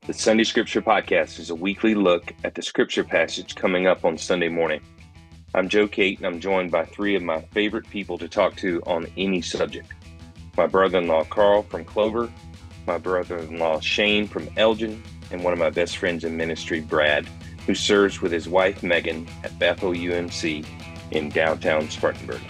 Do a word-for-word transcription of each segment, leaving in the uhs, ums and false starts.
The Sunday Scripture Podcast is a weekly look at the scripture passage coming up on Sunday morning. I'm Joe Cate, and I'm joined by three of my favorite people to talk to on any subject. My brother-in-law Carl from Clover, my brother-in-law Shane from Elgin, and one of my best friends in ministry, Brad, who serves with his wife Megan at Bethel U M C in downtown Spartanburg.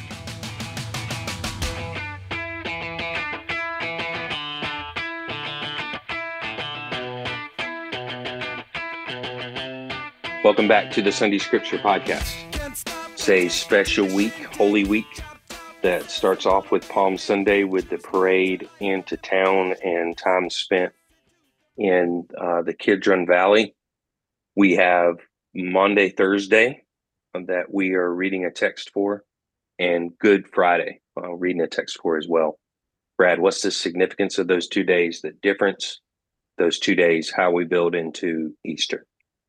Welcome back to the Sunday Scripture Podcast. It's a special week, Holy Week, that starts off with Palm Sunday with the parade into town and time spent in uh, the Kidron Valley. We have Monday, Thursday that we are reading a text for, and Good Friday, uh, reading a text for as well. Brad, what's the significance of those two days, the difference, those two days, how we build into Easter?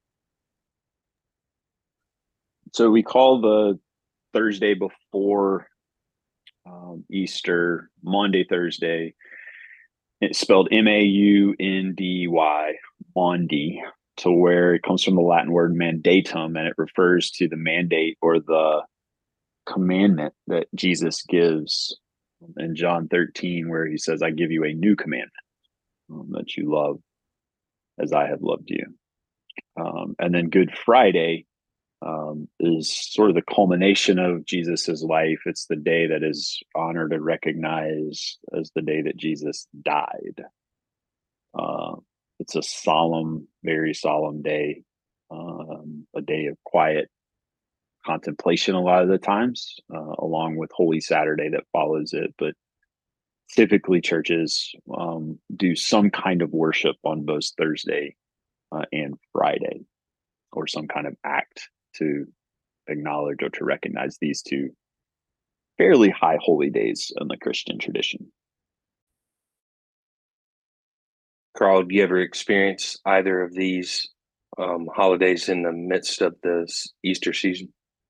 So we call the Thursday before um, Easter Maundy Thursday. It's spelled M A U N D Y, Maundy, to where it comes from the Latin word mandatum, and it refers to the mandate or the commandment that Jesus gives in John thirteen, where he says, I give you a new commandment, um, that you love as I have loved you. Um, and then Good Friday Um, is sort of the culmination of Jesus's life. It's the day that is honored and recognized as the day that Jesus died. Uh, it's a solemn, very solemn day, um, a day of quiet contemplation a lot of the times, uh, along with Holy Saturday that follows it. But typically churches um, do some kind of worship on both Thursday uh, and Friday, or some kind of act to acknowledge or to recognize these two fairly high holy days in the Christian tradition. Carl, do you ever experience either of these um, holidays in the midst of the Easter season?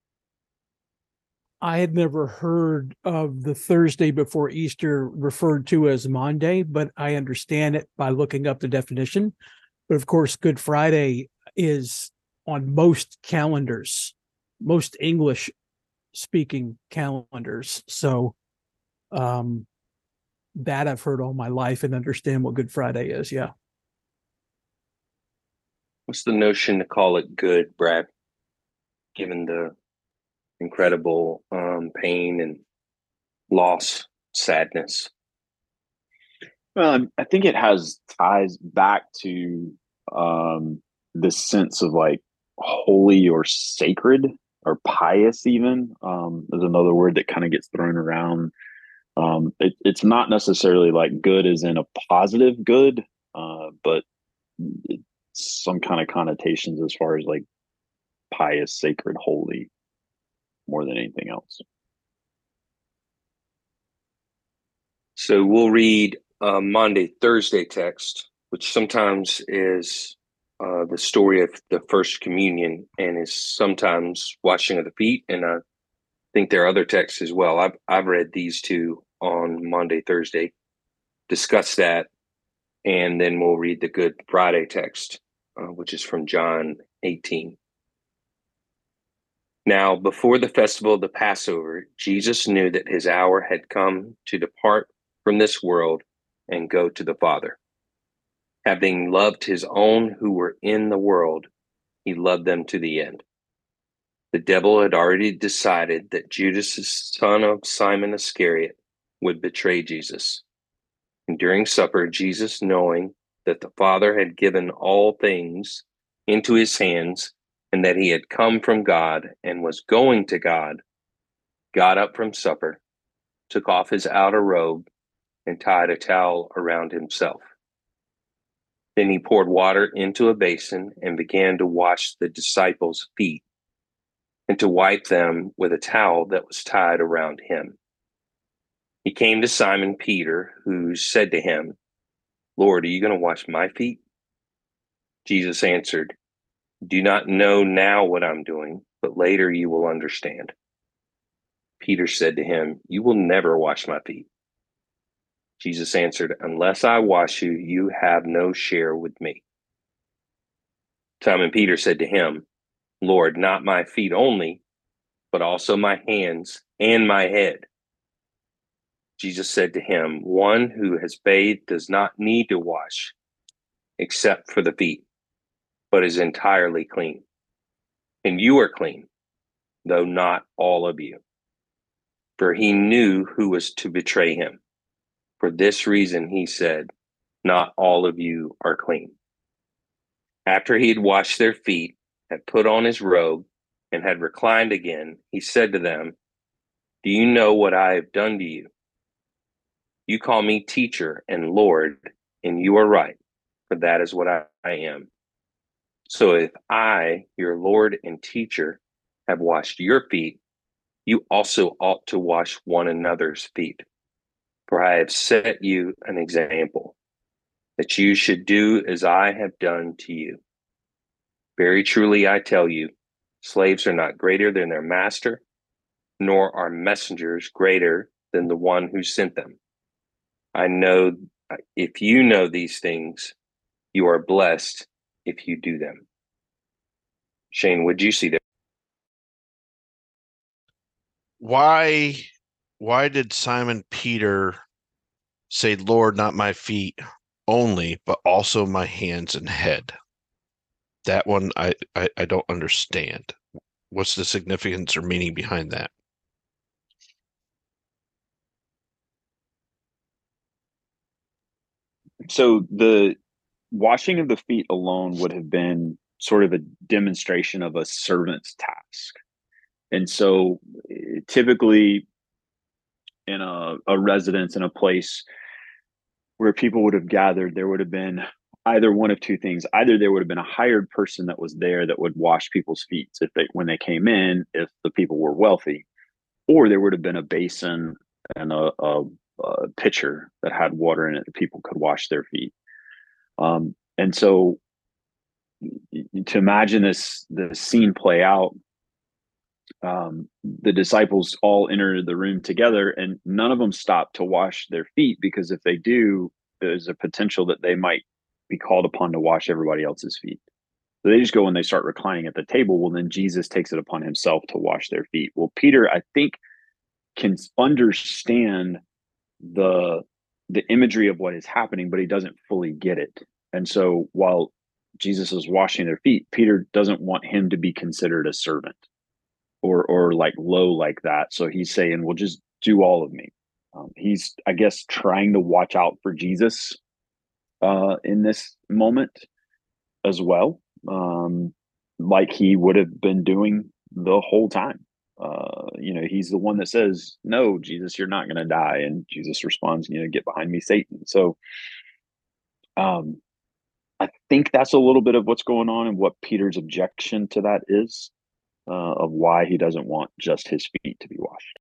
I had never heard of the Thursday before Easter referred to as Maundy, but I understand it by looking up the definition. But of course, Good Friday is on most calendars, most English speaking calendars. So um, that I've heard all my life and understand what Good Friday is. Yeah. What's the notion to call it good, Brad, given the incredible um, pain and loss, sadness? Well, I think it has ties back to um, this sense of like holy or sacred or pious, even um, is another word that kind of gets thrown around. Um, it, it's not necessarily like good as in a positive good, uh, but it's some kind of connotations as far as like pious, sacred, holy, more than anything else. So we'll read uh, Maundy Thursday text, which sometimes is uh, the story of the first communion and is sometimes washing of the feet. And I think there are other texts as well. I've, I've read these two on Maundy Thursday, discuss that, and then we'll read the Good Friday text, uh, which is from John eighteen. Now, before the festival of the Passover, Jesus knew that his hour had come to depart from this world and go to the Father. Having loved his own who were in the world, he loved them to the end. The devil had already decided that Judas, son of Simon Iscariot, would betray Jesus. And during supper, Jesus, knowing that the Father had given all things into his hands, and that he had come from God and was going to God, got up from supper, took off his outer robe, and tied a towel around himself. Then he poured water into a basin and began to wash the disciples' feet and to wipe them with a towel that was tied around him. He came to Simon Peter, who said to him, Lord, are you going to wash my feet? Jesus answered, Do not know now what I'm doing, but later you will understand. Peter said to him, You will never wash my feet. Jesus answered, Unless I wash you, you have no share with me. Simon Peter said to him, Lord, not my feet only, but also my hands and my head. Jesus said to him, one who has bathed does not need to wash except for the feet, but is entirely clean. And you are clean, though not all of you. For he knew who was to betray him. For this reason, he said, not all of you are clean. After he had washed their feet, had put on his robe, and had reclined again, he said to them, do you know what I have done to you? You call me teacher and Lord, and you are right, for that is what I, I am. So if I, your Lord and teacher, have washed your feet, you also ought to wash one another's feet. For I have set you an example, that you should do as I have done to you. Very truly I tell you, slaves are not greater than their master, nor are messengers greater than the one who sent them. I know if you know these things, you are blessed if you do them. Shane, would you see that? Why, why did Simon Peter say, Lord, not my feet only, but also my hands and head? That one I, I, I don't understand. What's the significance or meaning behind that? So the washing of the feet alone would have been sort of a demonstration of a servant's task. And so typically in a, a residence, in a place where people would have gathered, there would have been either one of two things. Either there would have been a hired person that was there that would wash people's feet if they, when they came in, if the people were wealthy, or there would have been a basin and a, a, a pitcher that had water in it that people could wash their feet. Um, and so to imagine this, the scene play out, um, the disciples all enter the room together and none of them stop to wash their feet, because if they do, there's a potential that they might be called upon to wash everybody else's feet. So they just go and they start reclining at the table. Well, then Jesus takes it upon himself to wash their feet. Well, Peter, I think, can understand the the imagery of what is happening, but he doesn't fully get it. And so while Jesus is washing their feet, Peter doesn't want him to be considered a servant or or like low like that. So he's saying, well, just do all of me. Um, he's, I guess, trying to watch out for Jesus uh, in this moment as well, um, like he would have been doing the whole time. Uh, you know, he's the one that says, no, Jesus, you're not going to die. And Jesus responds, you know, get behind me, Satan. So um, I think that's a little bit of what's going on and what Peter's objection to that is, uh, of why he doesn't want just his feet to be washed.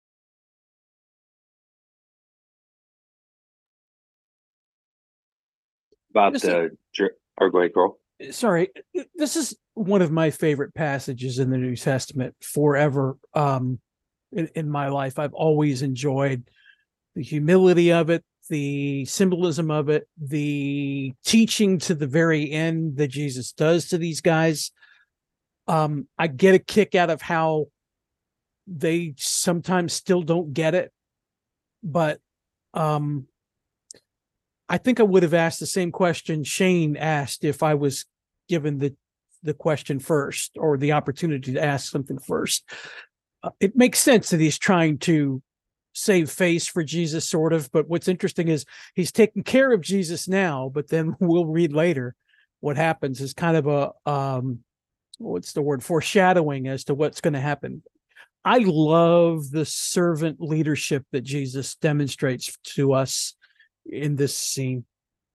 About This the, or go ahead, girl. Sorry, this is one of my favorite passages in the New Testament forever. Um, in, in my life, I've always enjoyed the humility of it, the symbolism of it, the teaching to the very end that Jesus does to these guys. Um, I get a kick out of how they sometimes still don't get it, but um, I think I would have asked the same question Shane asked if I was given the the question first, or the opportunity to ask something first. Uh, it makes sense that he's trying to save face for Jesus, sort of. But what's interesting is he's taking care of Jesus now, but then we'll read later what happens is kind of a, um, what's the word, foreshadowing as to what's going to happen. I love the servant leadership that Jesus demonstrates to us in this scene.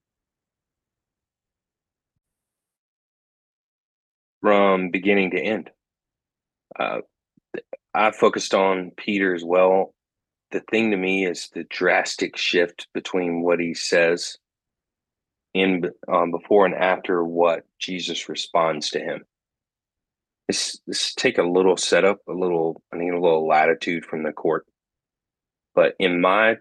From beginning to end. Uh, I focused on Peter as well. The thing to me is the drastic shift between what he says in um, before and after what Jesus responds to him. Let's, let's take a little setup, a little, I need a little latitude from the court. But in my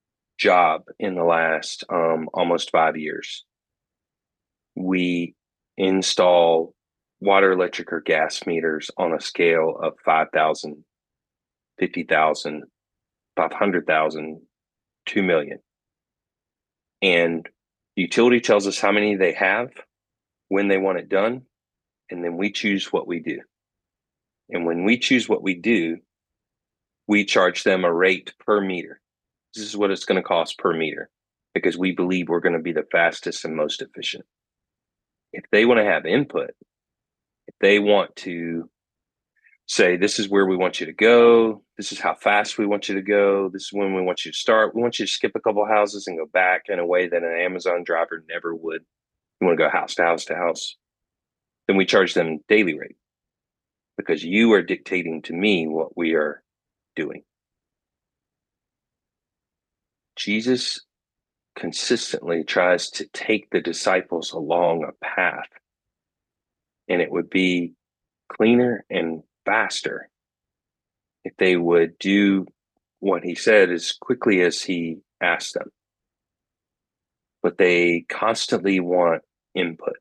job in the last um, almost five years, we install water, electric, or gas meters on a scale of five thousand, fifty thousand, five hundred thousand, two million. And the utility tells us how many they have, when they want it done, and then we choose what we do. And when we choose what we do, we charge them a rate per meter. This is what it's going to cost per meter, because we believe we're going to be the fastest and most efficient. If they want to have input, if they want to say, this is where we want you to go, this is how fast we want you to go, this is when we want you to start, we want you to skip a couple houses and go back in a way that an Amazon driver never would. You want to go house to house to house, then we charge them daily rate, because you are dictating to me what we are doing. Jesus consistently tries to take the disciples along a path, and it would be cleaner and faster if they would do what he said as quickly as he asked them. But they constantly want input.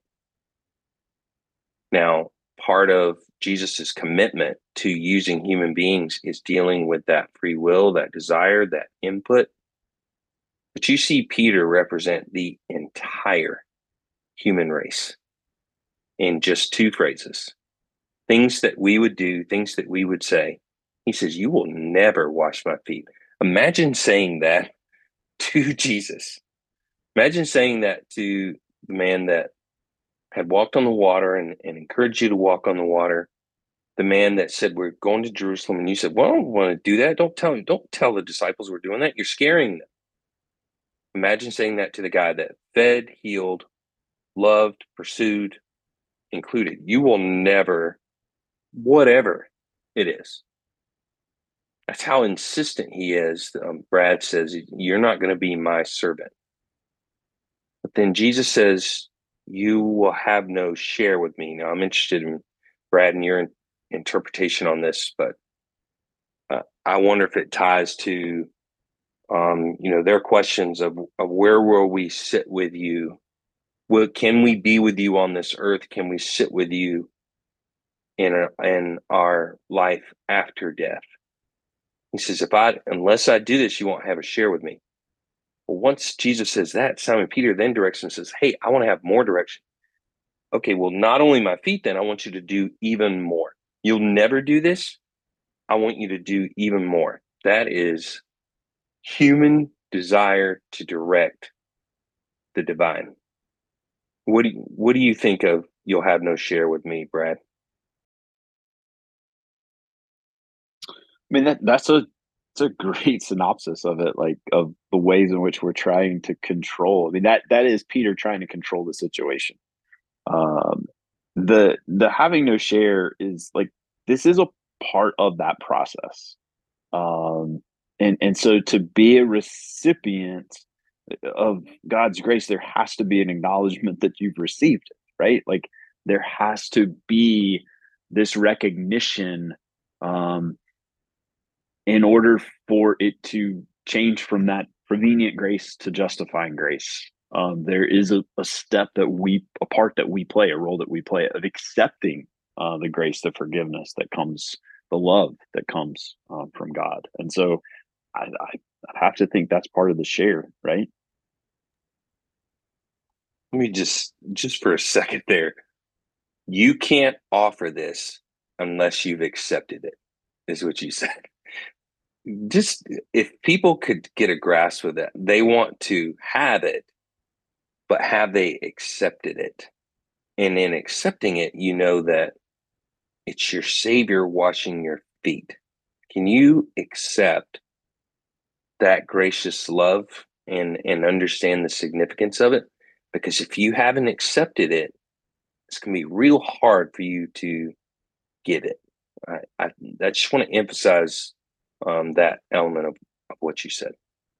Now, part of Jesus's commitment to using human beings is dealing with that free will, that desire, that input. But you see Peter represent the entire human race in just two phrases. Things that we would do, things that we would say. He says, you will never wash my feet. Imagine saying that to Jesus. Imagine saying that to the man that had walked on the water and, and encouraged you to walk on the water. The man that said, we're going to Jerusalem. And you said, well, I don't want to do that. Don't tell him. Don't tell the disciples we're doing that. You're scaring them. Imagine saying that to the guy that fed, healed, loved, pursued, included. You will never, whatever it is. That's how insistent he is. Um, Brad says, you're not going to be my servant. But then Jesus says, you will have no share with me. Now, I'm interested in, Brad, in your interpretation on this, but uh, I wonder if it ties to, um, you know, their questions of, of where will we sit with you? Will, can we be with you on this earth? Can we sit with you in, a, in our life after death? He says, if I, unless I do this, you won't have a share with me. Well, once Jesus says that, Simon Peter then directs and says, hey, I want to have more direction. Okay, well, not only my feet, then I want you to do even more. You'll never do this. I want you to do even more. That is human desire to direct the divine. What do you, what do you think of you'll have no share with me, Brad? I mean, that that's a it's a great synopsis of it, like of the ways in which we're trying to control. I mean, that that is Peter trying to control the situation. Um, the the having no share is like, this is a part of that process. Um, and and so to be a recipient of God's grace, there has to be an acknowledgement that you've received it, right? Like there has to be this recognition, um, in order for it to change from that prevenient grace to justifying grace. Um, there is a, a step that we, a part that we play, a role that we play of accepting uh, the grace, the forgiveness that comes, the love that comes uh, from God. And so I, I have to think that's part of the share, right? Let me just, just for a second there. You can't offer this unless you've accepted it, is what you said. Just if people could get a grasp of that, they want to have it, but have they accepted it? And in accepting it, you know that it's your Savior washing your feet. Can you accept that gracious love and, and understand the significance of it? Because if you haven't accepted it, it's going to be real hard for you to get it. I, I, I just want to emphasize um, that element of, of what you said.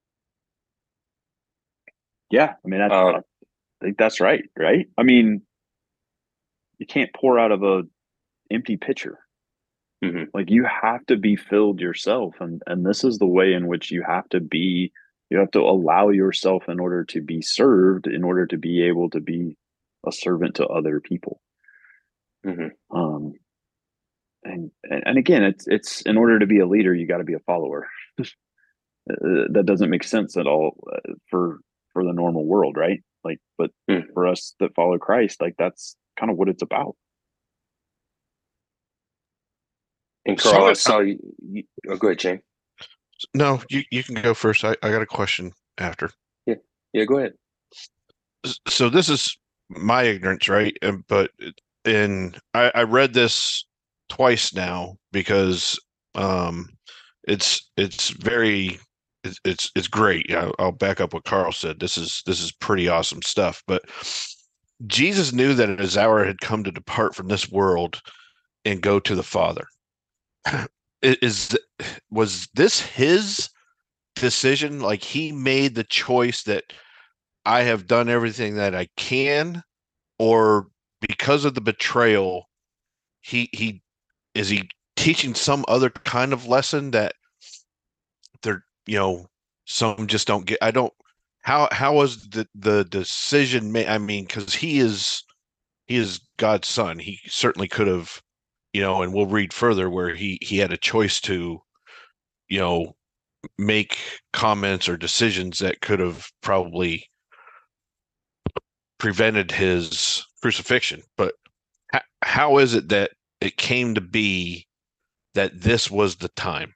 Yeah, I mean, I, Um, I think that's right, right? I mean, you can't pour out of a empty pitcher. mhm. Like you have to be filled yourself, and and this is the way in which you have to be. You have to allow yourself in order to be served, in order to be able to be a servant to other people. Mm-hmm. Um, and, and and again, it's it's in order to be a leader, you got to be a follower. Uh, that doesn't make sense at all uh, for for the normal world, right? Like, but Mm. for us that follow Christ, like that's kind of what it's about. And So Carl, I I, saw you. you oh, go ahead, Shane. no, you you can go first. I, I got a question after. Yeah, yeah, go ahead. So this is my ignorance, right? And but in I, I read this twice now because um it's it's very it's it's, it's great. I'll, I'll back up what Carl said. This is this is pretty awesome stuff. But Jesus knew that his hour had come to depart from this world and go to the Father. Is was this his decision? Like he made the choice that I have done everything that I can, or because of the betrayal, he he is he teaching some other kind of lesson that they're, you know, some just don't get. I don't. How how was the the decision made? I mean, because he is he is God's son. He certainly could have, you know, and we'll read further where he he had a choice to, you know, make comments or decisions that could have probably prevented his crucifixion. But how, how is it that it came to be that this was the time?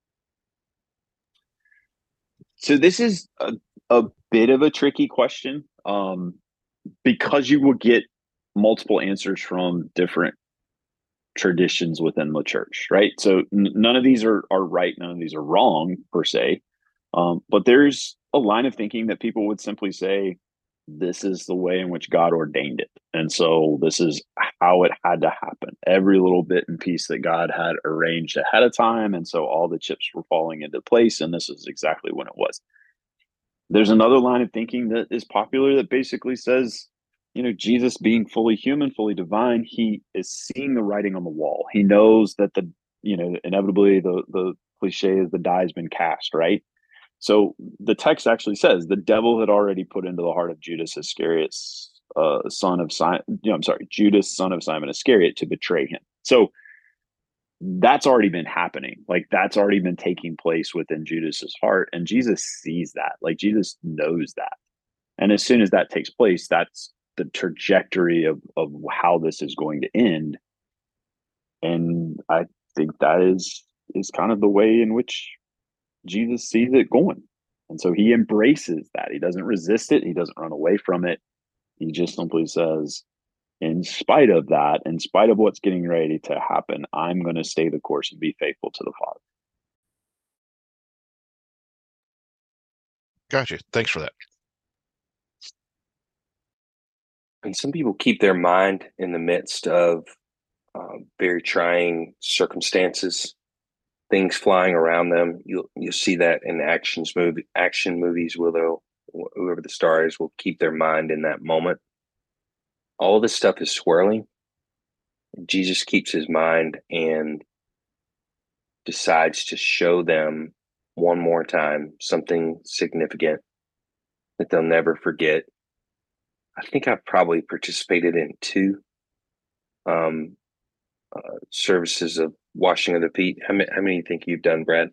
So this is a, a bit of a tricky question, um, because you will get multiple answers from different traditions within the church, right? So n- none of these are are right, none of these are wrong per se. Um, but there's a line of thinking that people would simply say, this is the way in which God ordained it. And so this is how it had to happen. Every little bit and piece that God had arranged ahead of time. And so all the chips were falling into place. And this is exactly when it was. There's another line of thinking that is popular that basically says, you know, Jesus being fully human, fully divine, he is seeing the writing on the wall. He knows that the, you know, inevitably the the cliche is the die has been cast, right? So the text actually says the devil had already put into the heart of Judas Iscariot, uh, son of Simon. You know, I'm sorry, Judas, son of Simon Iscariot, to betray him. So that's already been happening. Like that's already been taking place within Judas's heart, and Jesus sees that. Like Jesus knows that, and as soon as that takes place, that's the trajectory of of how this is going to end. And I think that is is kind of the way in which Jesus sees it going. And so he embraces that. He doesn't resist it. He doesn't run away from it. He just simply says, in spite of that, in spite of what's getting ready to happen, I'm going to stay the course and be faithful to the Father. Gotcha. Thanks for that. And some people keep their mind in the midst of uh, very trying circumstances, things flying around them. You'll you'll see that in actions movie action movies where they'll whoever the star is will keep their mind in that moment. All this stuff is swirling. Jesus keeps his mind and decides to show them one more time something significant that they'll never forget. I think I've probably participated in two um, uh, services of washing of the feet. How many, how many do you think you've done, Brad?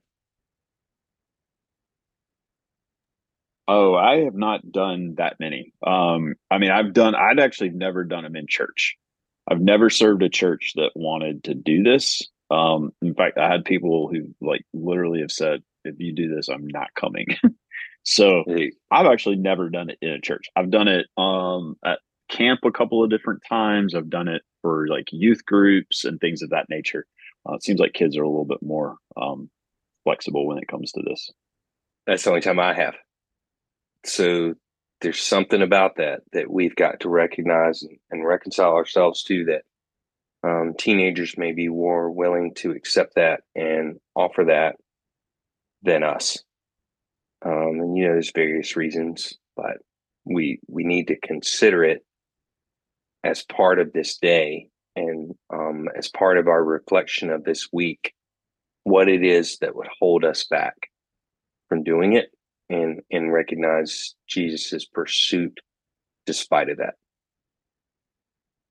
Oh, I have not done that many. Um, I mean, I've done, I'd actually never done them in church. I've never served a church that wanted to do this. Um, in fact, I had people who like literally have said, if you do this, I'm not coming. So Hey, I've actually never done it in a church. I've done it um, at camp a couple of different times. I've done it for like youth groups and things of that nature. Uh, it seems like kids are a little bit more um, flexible when it comes to this. that's the only time I have. So there's something about that that we've got to recognize and, and reconcile ourselves to, that um, teenagers may be more willing to accept that and offer that than us. Um, and you know, there's various reasons, but we we need to consider it as part of this day and um, as part of our reflection of this week, what it is that would hold us back from doing it, and and recognize Jesus's pursuit despite of that.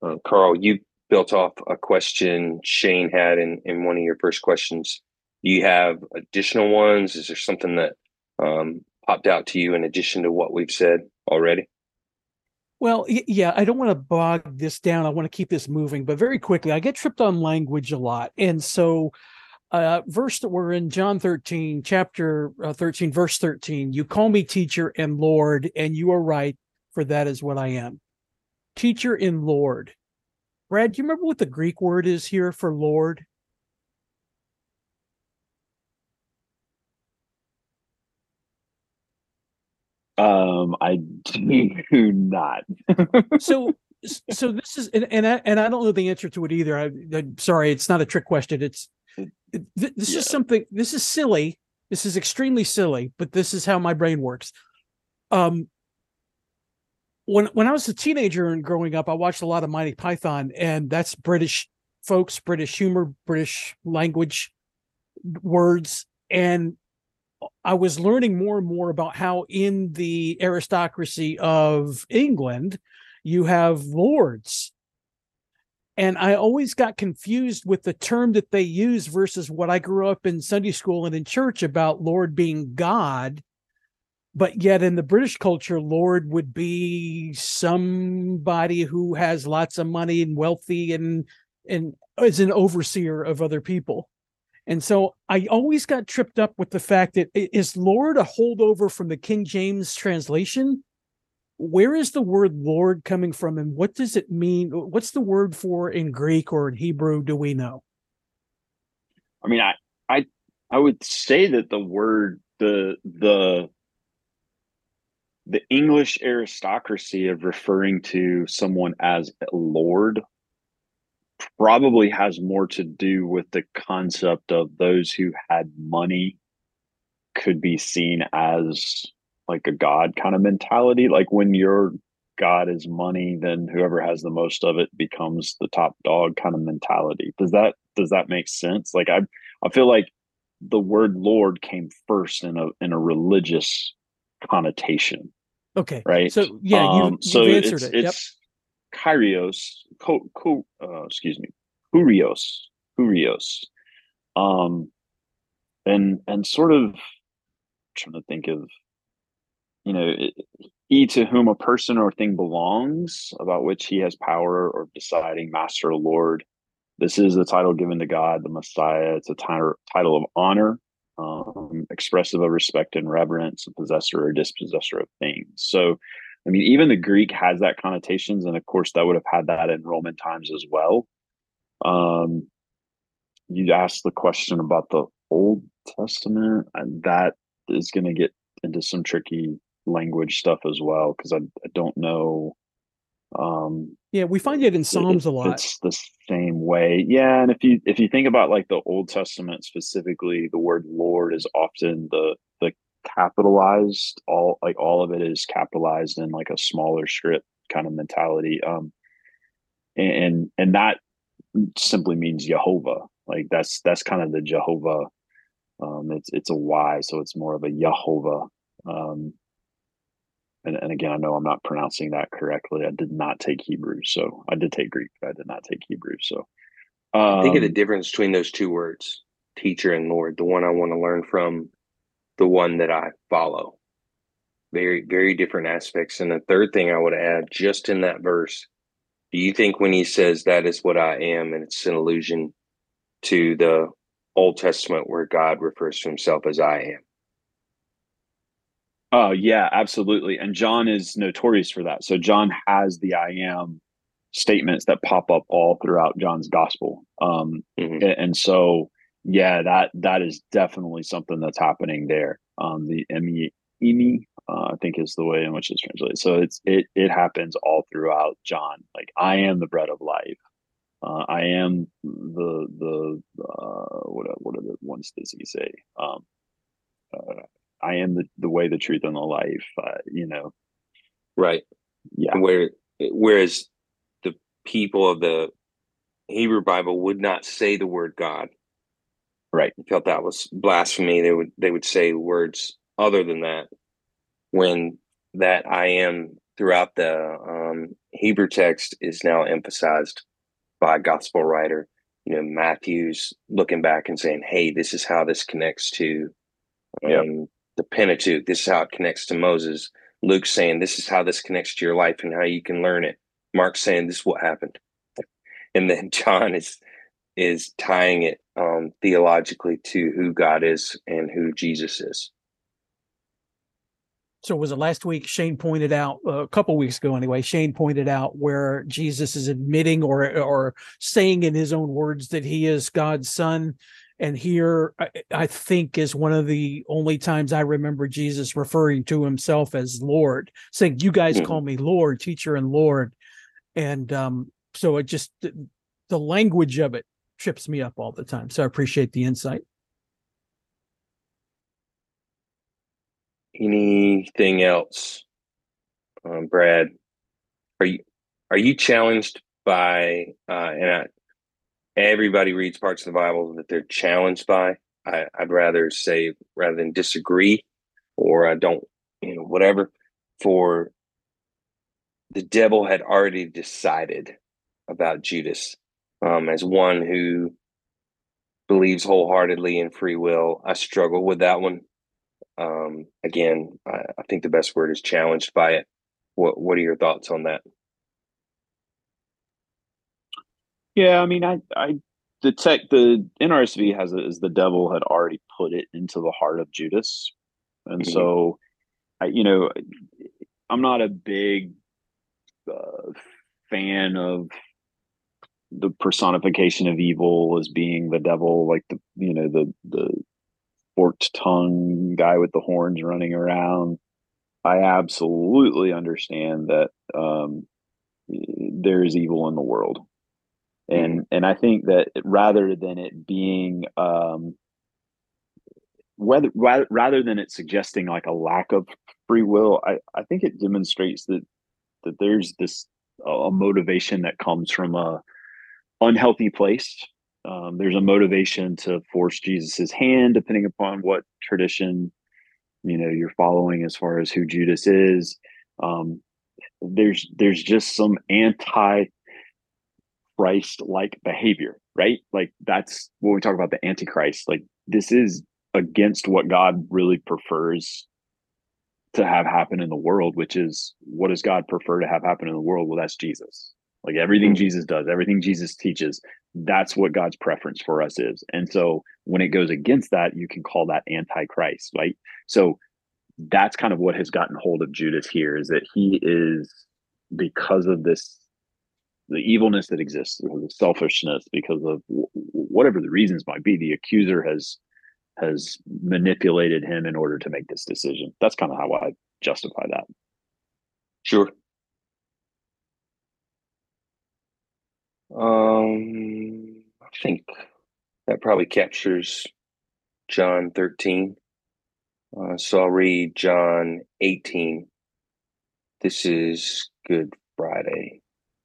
Uh, Carl, you built off a question Shane had in, in one of your first questions. Do you have additional ones? Is there something that um, popped out to you in addition to what we've said already? Well, y- yeah, I don't want to bog this down. I want to keep this moving, but very quickly, I get tripped on language a lot. And so, uh, verse that we're in John thirteen, chapter uh, thirteen, verse thirteen, you call me teacher and Lord, and you are right, for that is what I am. Teacher and Lord. Brad, do you remember what the Greek word is here for Lord? Um, I do not. So, so this is, and and I, and I don't know the answer to it either. I, I'm sorry, it's not a trick question. It's it, th- this Yeah. is something. This is silly. This is extremely silly, but this is how my brain works. Um, when when I was a teenager and growing up, I watched a lot of Monty Python, and that's British folks, British humor, British language words, and I was learning more and more about how in the aristocracy of England, you have lords. And I always got confused with the term that they use versus what I grew up in Sunday school and in church about Lord being God. But yet in the British culture, Lord would be somebody who has lots of money and wealthy and and is an overseer of other people. And so I always got tripped up with the fact that is Lord a holdover from the King James translation? Where is the word Lord coming from, and what does it mean? What's the word for in Greek or in Hebrew? Do we know? I mean, I, I, I would say that the word, the, the, the English aristocracy of referring to someone as a lord probably has more to do with the concept of those who had money could be seen as like a god kind of mentality. Like when your god is money, then whoever has the most of it becomes the top dog kind of mentality. Does that does that make sense? Like I I feel like the word Lord came first in a in a religious connotation, Okay, right? so yeah, you've Um, so you've answered it's it. Yep. it's Kyrios, co, co, uh, excuse me, Kurios, Kurios, um, and and sort of trying to think of, you know, he to whom a person or thing belongs, about which he has power or deciding, master or lord. This is the title given to God, the Messiah. It's a title title of honor, um, expressive of respect and reverence, a possessor or dispossessor of things. So, I mean, even the Greek has that connotations, and of course, that would have had that in Roman times as well. Um, you asked the question about the Old Testament, and that is going to get into some tricky language stuff as well, because I, I don't know um Yeah, we find it in Psalms if a lot. it's the same way. Yeah, and if you if you think about like the Old Testament specifically, the word Lord is often the the capitalized, all like all of it is capitalized in like a smaller script kind of mentality. Um and and that simply means Jehovah. Like that's that's kind of the Jehovah. Um it's it's a Y, so it's more of a Jehovah. Um and, and again, I know I'm not pronouncing that correctly. I did not take Hebrew, so I did take Greek, but I did not take Hebrew. So Think of the um difference between those two words, teacher and Lord, the one I want to learn from, the one that I follow. Very, very different aspects. And the third thing I would add, just in that verse, do you think when he says that is what I am, and it's an allusion to the Old Testament where God refers to himself as I am? oh yeah, absolutely. And John is notorious for that. So John has the I am statements that pop up all throughout John's gospel. Um, Mm-hmm. and, and so, yeah, that that is definitely something that's happening there. Um, the emi, emi uh, I think is the way in which it's translated. So it's it it happens all throughout John. Like I am the bread of life. Uh, I am the the uh, what what are the ones does he say? Um, uh, I am the the way, the truth, and the life. Uh, you know, Right. yeah, Where, whereas the people of the Hebrew Bible would not say the word God. right. I felt that was blasphemy. They would they would say words other than that, when that I am throughout the um, Hebrew text is now emphasized by a gospel writer. You know, Matthew's looking back and saying, hey, this is how this connects to um, Yep. the Pentateuch. This is how it connects to Moses. Luke's saying, this is how this connects to your life and how you can learn it. Mark's saying, this is what happened. And then John is is tying it um, theologically to who God is and who Jesus is. So was it last week Shane pointed out, uh, a couple weeks ago anyway, Shane pointed out where Jesus is admitting or or saying in his own words that he is God's son. And here I, I think is one of the only times I remember Jesus referring to himself as Lord, saying, you guys Mhm. call me Lord, teacher and Lord. And um, so it just, the language of it trips me up all the time. So I appreciate the insight. Anything else, um, Brad? Are you are you challenged by uh, and I, everybody reads parts of the Bible that they're challenged by? I, I'd rather say rather than disagree or I don't, you know, whatever. For the devil had already decided about Judas um, as one who believes wholeheartedly in free will. I struggle with that one. Um, again, I, I think the best word is challenged by it. What What are your thoughts on that? Yeah, I mean, I, I, the tech, the N R S V has it as the devil had already put it into the heart of Judas, and Mhm. so, I, you know, I'm not a big uh, fan of the personification of evil as being the devil, like the you know the the forked tongue guy with the horns running around. I absolutely understand that um, there is evil in the world, Mhm. and and I think that rather than it being um, whether rather, rather than it suggesting like a lack of free will, I, I think it demonstrates that that there's this a motivation that comes from a unhealthy place. Um, there's a motivation to force Jesus's hand, depending upon what tradition you know you're following as far as who Judas is. Um, there's there's just some anti Christ like behavior, right? Like that's when we talk about the Antichrist. Like this is against what God really prefers to have happen in the world, which is what does God prefer to have happen in the world? Well, that's Jesus. Like everything Mhm. Jesus does, everything Jesus teaches, that's what God's preference for us is. And so when it goes against that, you can call that antichrist, right? So that's kind of what has gotten hold of Judas here is that he is, because of this, the evilness that exists, the selfishness, because of w- whatever the reasons might be, the accuser has has manipulated him in order to make this decision. That's kind of how I justify that. Sure. Um, I think that probably captures John thirteen. Uh, so I'll read John eighteen. This is Good Friday.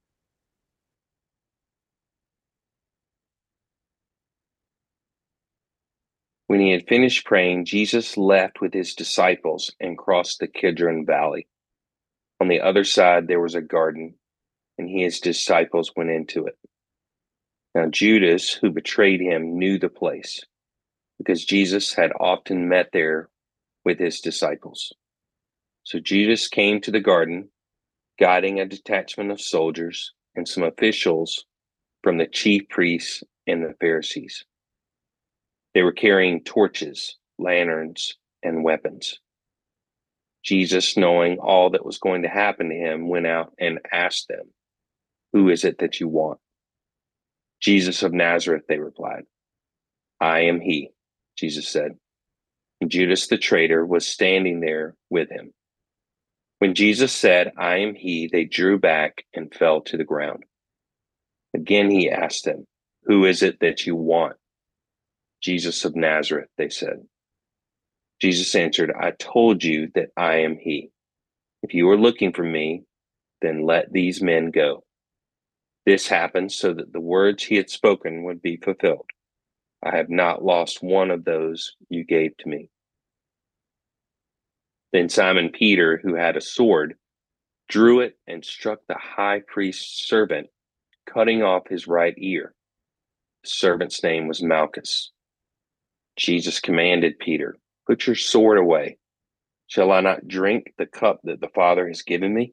When he had finished praying, Jesus left with his disciples and crossed the Kidron Valley. On the other side, there was a garden, and he and his disciples went into it. Now, Judas, who betrayed him, knew the place, because Jesus had often met there with his disciples. So Judas came to the garden, guiding a detachment of soldiers and some officials from the chief priests and the Pharisees. They were carrying torches, lanterns, and weapons. Jesus, knowing all that was going to happen to him, went out and asked them, "Who is it that you want?" "Jesus of Nazareth," they replied. "I am he," Jesus said. And Judas the traitor was standing there with him. When Jesus said, "I am he," they drew back and fell to the ground. Again he asked them, "Who is it that you want?" "Jesus of Nazareth," they said. Jesus answered, "I told you that I am he. If you are looking for me, then let these men go." This happened so that the words he had spoken would be fulfilled. "I have not lost one of those you gave to me." Then Simon Peter, who had a sword, drew it, and struck the high priest's servant, cutting off his right ear. The servant's name was Malchus. Jesus commanded Peter, "Put your sword away. Shall I not drink the cup that the Father has given me?"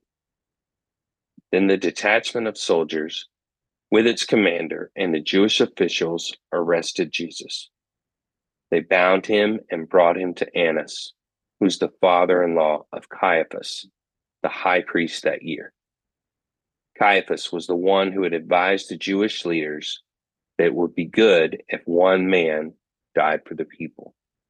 Then the detachment of soldiers, with its commander and the Jewish officials, arrested Jesus. They bound him and brought him to Annas, who's the father-in-law of Caiaphas, the high priest that year. Caiaphas was the one who had advised the Jewish leaders that it would be good if one man died for the people.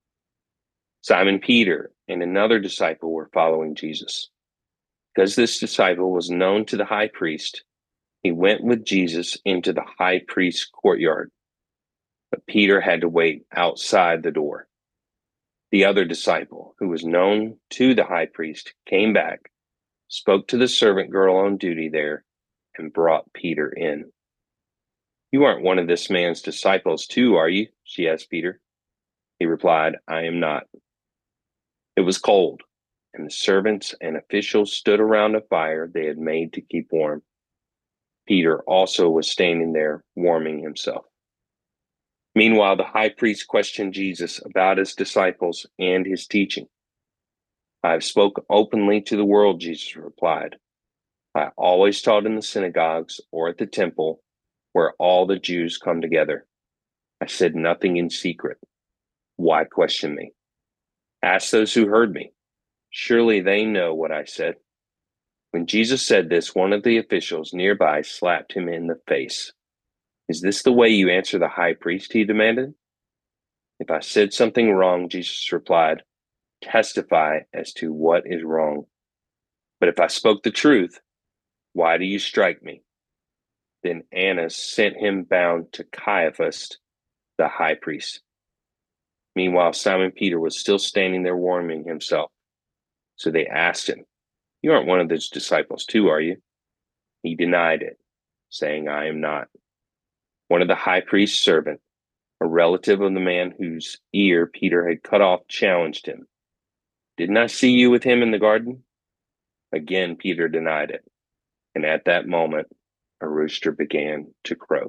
Simon Peter and another disciple were following Jesus. Because this disciple was known to the high priest, he went with Jesus into the high priest's courtyard. But Peter had to wait outside the door. The other disciple, who was known to the high priest, came back, spoke to the servant girl on duty there, and brought Peter in. "You aren't one of this man's disciples too, are you?" she asked Peter. He replied, "I am not." It was cold, and the servants and officials stood around a fire they had made to keep warm. Peter also was standing there, warming himself. Meanwhile, the high priest questioned Jesus about his disciples and his teaching. "I have spoken openly to the world," Jesus replied. "I always taught in the synagogues or at the temple where all the Jews come together. I said nothing in secret. Why question me? Ask those who heard me. Surely they know what I said." When Jesus said this, one of the officials nearby slapped him in the face. "Is this the way you answer the high priest?" he demanded. "If I said something wrong," Jesus replied, "testify as to what is wrong. But if I spoke the truth, why do you strike me?" Then Annas sent him bound to Caiaphas, the high priest. Meanwhile, Simon Peter was still standing there warming himself. So they asked him, "You aren't one of those disciples too, are you?" He denied it, saying, "I am not." One of the high priest's servants, a relative of the man whose ear Peter had cut off, challenged him. "Didn't I see you with him in the garden?" Again, Peter denied it. And at that moment, a rooster began to crow.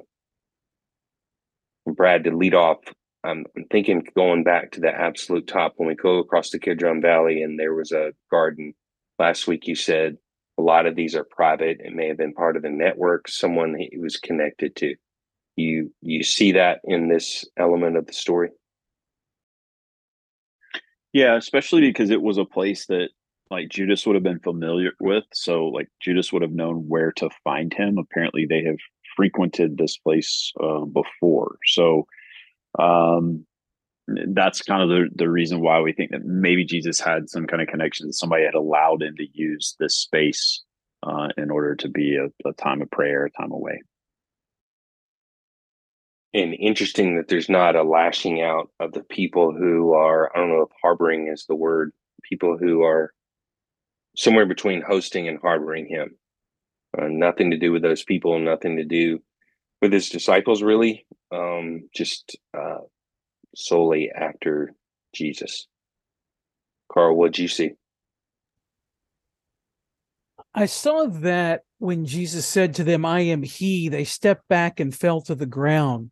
And Brad, to lead off, I'm, I'm thinking going back to the absolute top when we go across the Kidron Valley and there was a garden. Last week you said a lot of these are private. It may have been part of a network, someone he was connected to. You you see that in this element of the story? Yeah, especially because it was a place that like Judas would have been familiar with. So like Judas would have known where to find him. Apparently they have frequented this place uh, before. So um, that's kind of the, the reason why we think that maybe Jesus had some kind of connection that somebody had allowed him to use this space uh, in order to be a, a time of prayer, a time away. And interesting that there's not a lashing out of the people who are, I don't know if harboring is the word, people who are somewhere between hosting and harboring him. Uh, nothing to do with those people, nothing to do with his disciples, really. Um, just uh, solely after Jesus. Carl, what'd you see? I saw that when Jesus said to them, "I am he," they stepped back and fell to the ground.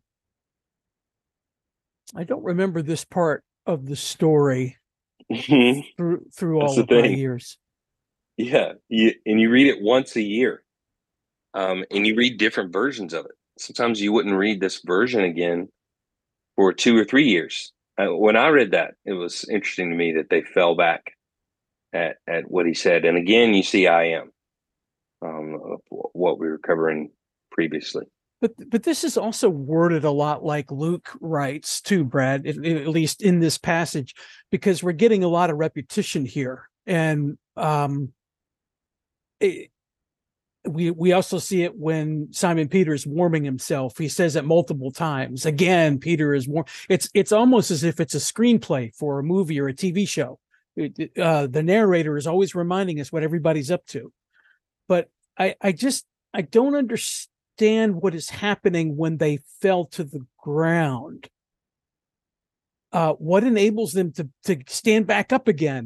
I don't remember this part of the story through through That's all the of my thing. years. Yeah, you, and you read it once a year, um, and you read different versions of it. Sometimes you wouldn't read this version again for two or three years. Uh, when I read that, it was interesting to me that they fell back at, at what he said. And again, you see I am, um, of what we were covering previously. But but this is also worded a lot like Luke writes too, Brad, at, at least in this passage, because we're getting a lot of repetition here. And um, it, we we also see it when Simon Peter is warming himself. He says it multiple times. Again, Peter is warm. It's it's almost as if it's a screenplay for a movie or a T V show. It, uh, the narrator is always reminding us what everybody's up to. But I I just I don't understand what is happening when they fell to the ground. Uh, what enables them to to stand back up again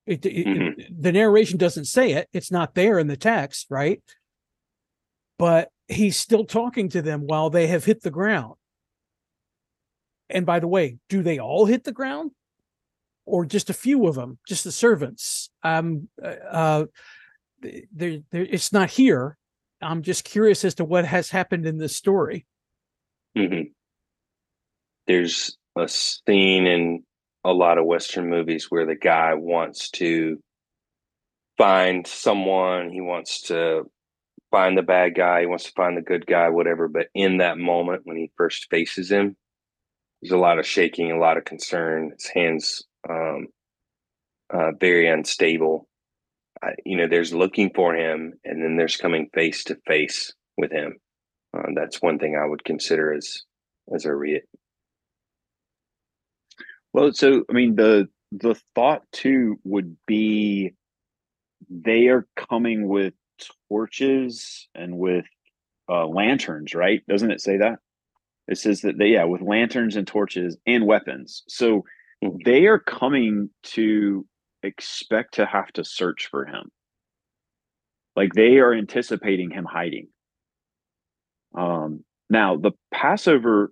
It, it, Mhm. it- the narration doesn't say it. It's not there in the text, right? But he's still talking to them while they have hit the ground. And by the way, do they all hit the ground, or just a few of them, just the servants? Um, uh, there, there, it's not here. I'm just curious as to what has happened in this story. Mhm. There's a scene in a lot of Western movies where the guy wants to find someone, he wants to find the bad guy, he wants to find the good guy, whatever. But in that moment, when he first faces him, there's a lot of shaking, a lot of concern. His hands um, uh, very unstable. I, you know, there's looking for him, and then there's coming face to face with him. Uh, that's one thing I would consider as as I read it. Well, so I mean, the the thought too would be they are coming with torches and with uh, lanterns, right? Doesn't it say that? It says that they, yeah, with lanterns and torches and weapons. So Mhm. they are coming to expect to have to search for him. Like they are anticipating him hiding. Um, now the Passover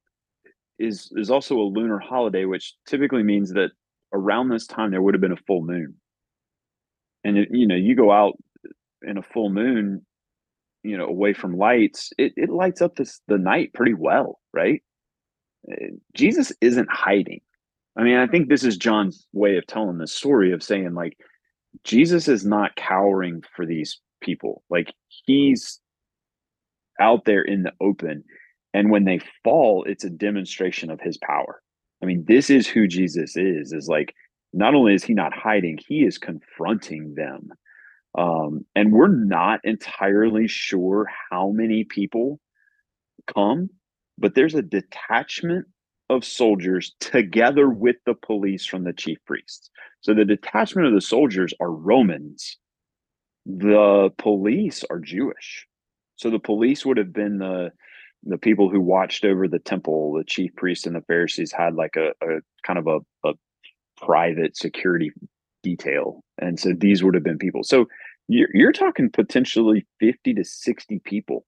is is also a lunar holiday, which typically means that around this time there would have been a full moon. And it, you know, you go out in a full moon, you know, away from lights, it, it lights up this the night pretty well, right? Uh, Jesus isn't hiding. I mean, I think this is John's way of telling this story of saying, like, Jesus is not cowering for these people. Like, he's out there in the open. And when they fall, it's a demonstration of his power. I mean, this is who Jesus is, is like, not only is he not hiding, he is confronting them. Um, and we're not entirely sure how many people come, but there's a detachment of soldiers together with the police from the chief priests. So the detachment of the soldiers are Romans. The police are Jewish. So the police would have been the the people who watched over the temple. The chief priests and the Pharisees had like a, a kind of a, a private security detail. And so these would have been people. So you're, you're talking potentially fifty to sixty people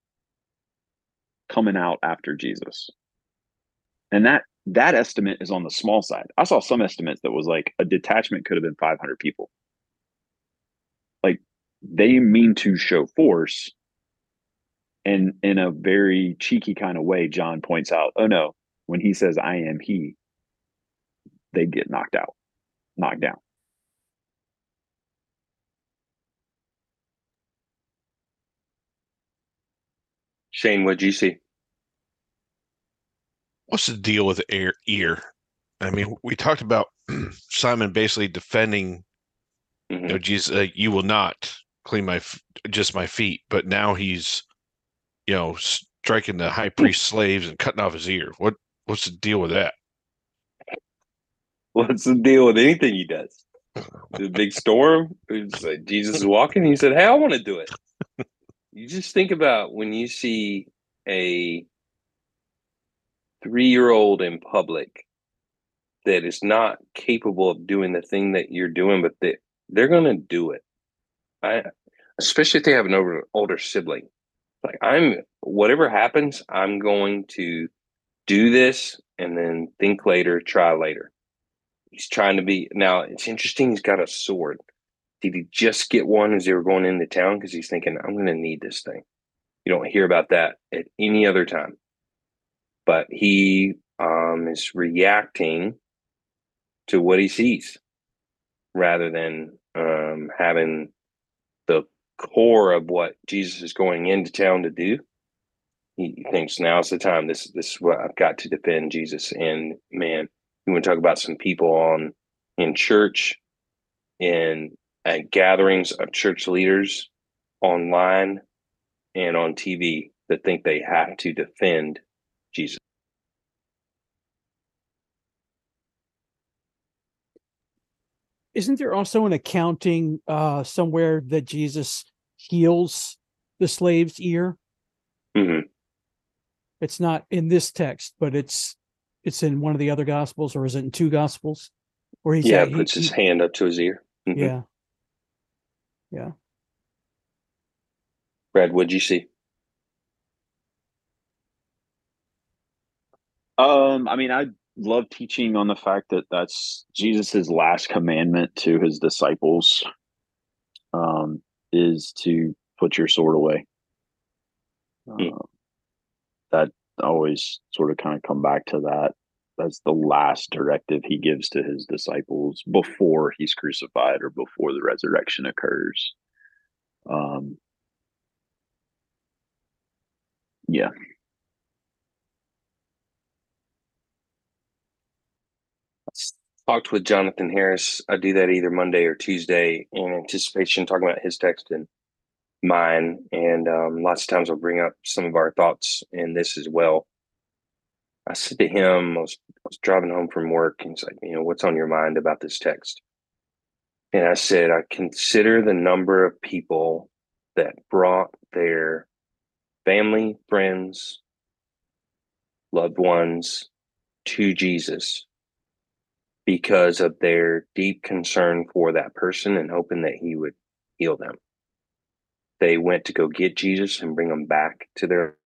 coming out after Jesus. And that that estimate is on the small side. I saw some estimates that was like a detachment could have been five hundred people. Like they mean to show force. And in a very cheeky kind of way, John points out, oh no, when he says I am he, they get knocked out, knocked down. Shane, what'd you see? What's the deal with the ear? ear? I mean, we talked about Simon basically defending, Mhm. you know, Jesus, uh, you will not clean my f- just my feet, but now he's, you know, striking the high priest slaves and cutting off his ear. What what's the deal with that? What's the deal with anything he does? The big storm. It's like Jesus is walking. He said, "Hey, I want to do it." You just think about when you see a three-year-old in public that is not capable of doing the thing that you're doing, but they they're going to do it. I, especially if they have an older older sibling. Like I'm, whatever happens, I'm going to do this and then think later, try later. He's trying to be. Now it's interesting. He's got a sword. Did he just get one as they were going into town? Because he's thinking, I'm going to need this thing. You don't hear about that at any other time. But he um, is reacting to what he sees rather than um, having the core of what Jesus is going into town to do. He thinks now's the time. This this is what I've got to defend Jesus. And man, you want to talk about some people on in church, in at gatherings of church leaders, online and on T V that think they have to defend Jesus. Isn't there also an accounting uh, somewhere that Jesus heals the slave's ear? Mm-hmm. It's not in this text, but it's it's in one of the other gospels, or is it in two gospels? Where he's Yeah, at, he, puts his he- hand up to his ear. Mhm. Yeah. Yeah. Brad, what'd you see? Um, I mean, I love teaching on the fact that that's Jesus's last commandment to his disciples, um, is to put your sword away. Hmm. Uh, that always sort of kind of come back to that. That's the last directive he gives to his disciples before he's crucified or before the resurrection occurs. Um, yeah. Talked with Jonathan Harris. I do that either Monday or Tuesday in anticipation, talking about his text and mine. And um, lots of times I'll bring up some of our thoughts in this as well. I said to him, I was, I was driving home from work, and he's like, you know, what's on your mind about this text? And I said, I consider the number of people that brought their family, friends, loved ones to Jesus because of their deep concern for that person and hoping that he would heal them. They went to go get Jesus and bring them back to their.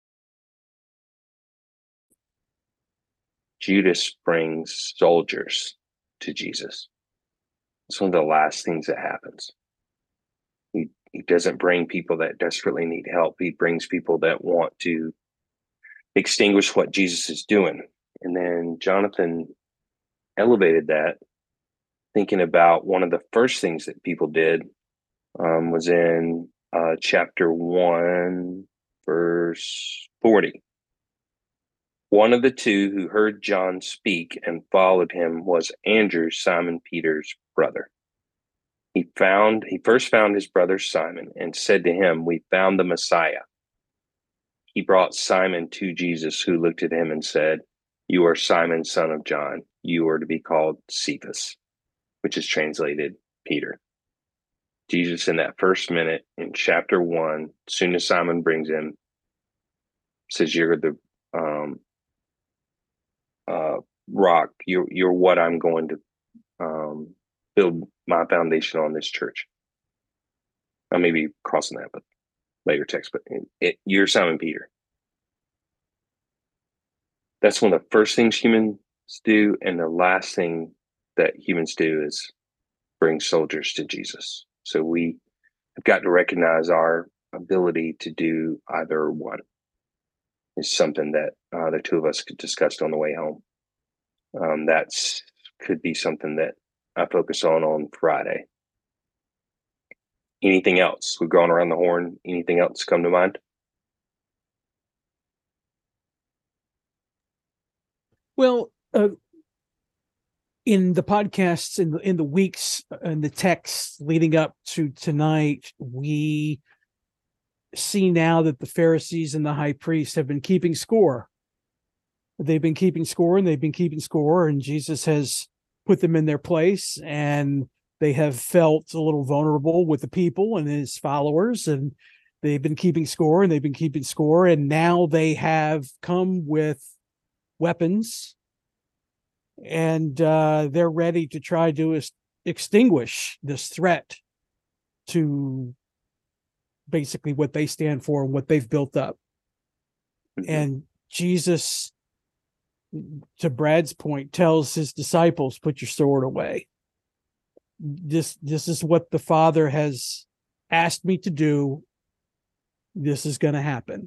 Judas brings soldiers to Jesus. It's one of the last things that happens. He, he doesn't bring people that desperately need help. He brings people that want to extinguish what Jesus is doing. And then Jonathan elevated that, thinking about one of the first things that people did um, was in uh, chapter one, verse forty. One of the two who heard John speak and followed him was Andrew, Simon Peter's brother. He found he first found his brother Simon and said to him, "We found the Messiah." He brought Simon to Jesus, who looked at him and said, "You are Simon, son of John. You are to be called Cephas," which is translated Peter. Jesus, in that first minute in chapter one, as soon as Simon brings him, says, "You're the um, uh, rock. You're you're what I'm going to um, build my foundation on, this church." I may be crossing that, but later text. But it, it, you're Simon Peter. That's one of the first things humans do, and the last thing that humans do is bring soldiers to Jesus. So we have got to recognize our ability to do either one. Is something that uh, the two of us could discuss on the way home. Um, that's could be something that I focus on on Friday. Anything else? We've gone around the horn. Anything else come to mind? Well, uh, in the podcasts in the in the weeks and the texts leading up to tonight, we see now that the Pharisees and the high priest have been keeping score. They've been keeping score and they've been keeping score, and Jesus has put them in their place, and they have felt a little vulnerable with the people and his followers, and they've been keeping score and they've been keeping score, and now they have come with weapons, and uh, they're ready to try to es- extinguish this threat to basically what they stand for and what they've built up. Mhm. And Jesus, to Brad's point, tells his disciples, "Put your sword away. This this is what the Father has asked me to do. This is going to happen."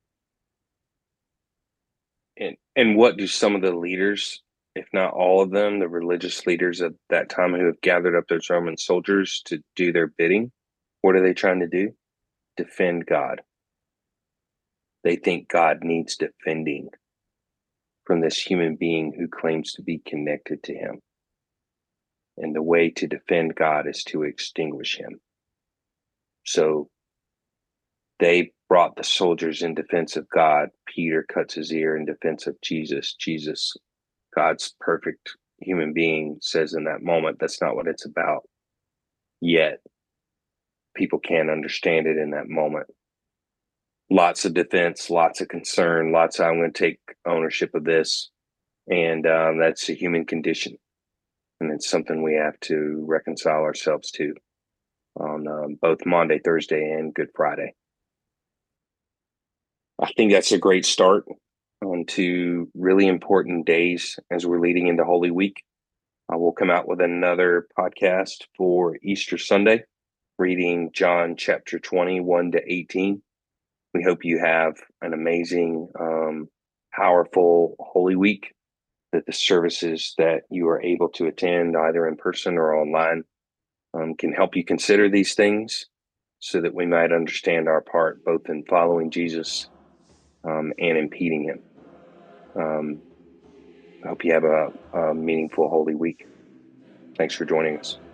And and what do some of the leaders, if not all of them, the religious leaders at that time who have gathered up those Roman soldiers to do their bidding, what are they trying to do? Defend God. They think God needs defending from this human being who claims to be connected to him. And the way to defend God is to extinguish him. So they brought the soldiers in defense of God. Peter cuts his ear in defense of Jesus. Jesus, God's perfect human being, says in that moment, that's not what it's about. Yet people can't understand it in that moment. Lots of defense, lots of concern, lots of, I'm going to take ownership of this. And um, that's a human condition. And it's something we have to reconcile ourselves to on um, both Maundy, Thursday, and Good Friday. I think that's a great start on two really important days as we're leading into Holy Week. I will come out with another podcast for Easter Sunday, reading John chapter twenty, one to eighteen. We hope you have an amazing, um, powerful Holy Week, that the services that you are able to attend, either in person or online, um, can help you consider these things so that we might understand our part both in following Jesus um, and impeding him. Um, I hope you have a, a meaningful Holy Week. Thanks for joining us.